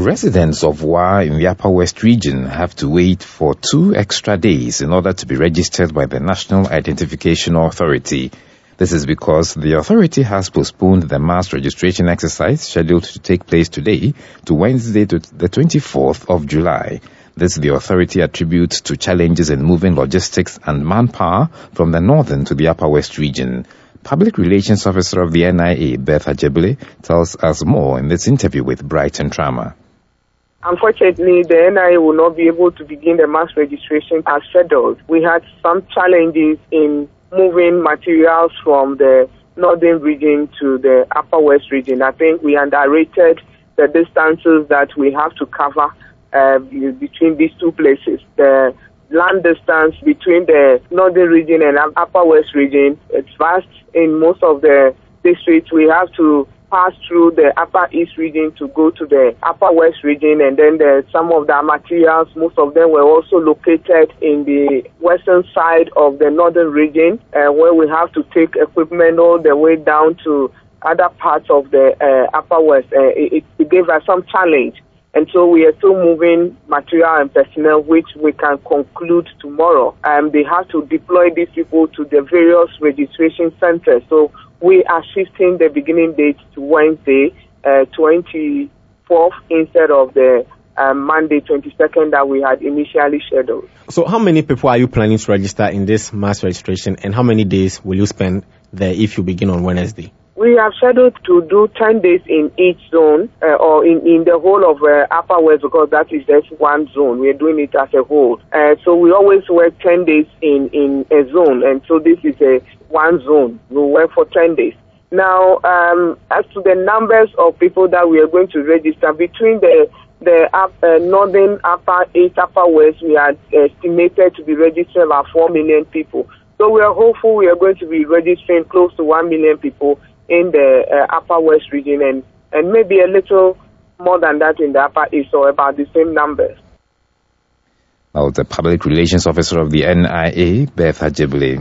Residents of Wa in the Upper West region have to wait for 2 extra days in order to be registered by the National Identification Authority. This is because the authority has postponed the mass registration exercise scheduled to take place today to Wednesday, the 24th of July. This the authority attributes to challenges in moving logistics and manpower from the northern to the Upper West region. Public Relations Officer of the NIA, Beth Ajebule, tells us more in this interview with Brighton Trama. Unfortunately, the NIA will not be able to begin the mass registration as scheduled. We had some challenges in moving materials from the northern region to the Upper West region. I think we underrated the distances that we have to cover between these two places. The land distance between the northern region and Upper West region, it's vast. In most of the districts, we have to pass through the Upper East region to go to the Upper West region, and then some of the materials, most of them were also located in the western side of the northern region, where we have to take equipment all the way down to other parts of the Upper West. It gave us some challenge. And so we are still moving material and personnel, which we can conclude tomorrow. They have to deploy these people to the various registration centers. So we are shifting the beginning date to Wednesday, 24th, instead of the Monday, 22nd, that we had initially scheduled. So how many people are you planning to register in this mass registration, and how many days will you spend there if you begin on Wednesday? We have scheduled to do 10 days in each zone, or in the whole of Upper West, because that is just one zone. We are doing it as a whole. So we always work 10 days in a zone, and so this is one zone. We work for 10 days. Now, as to the numbers of people that we are going to register, between the northern Upper East, Upper West, we are estimated to be registering about 4 million people. So we are hopeful we are going to be registering close to 1 million people in the Upper West region, and maybe a little more than that in the Upper East, or about the same numbers. Now, the Public Relations Officer of the NIA, Beth Ajebule.